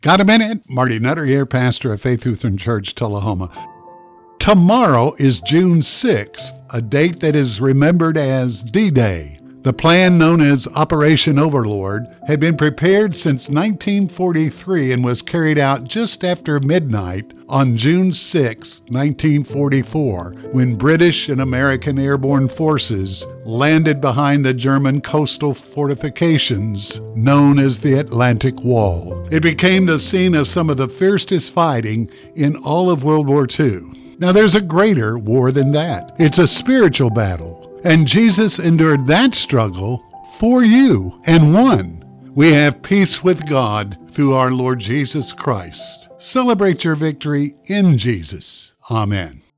Got a minute? Marty Nutter here, pastor of Faith Lutheran Church, Tullahoma. Tomorrow is June 6th, a date that is remembered as D-Day. The plan known as Operation Overlord had been prepared since 1943 and was carried out just after midnight on June 6, 1944, when British and American airborne forces landed behind the German coastal fortifications known as the Atlantic Wall. It became the scene of some of the fiercest fighting in all of World War II. Now, there's a greater war than that. It's a spiritual battle. And Jesus endured that struggle for you and won. We have peace with God through our Lord Jesus Christ. Celebrate your victory in Jesus. Amen.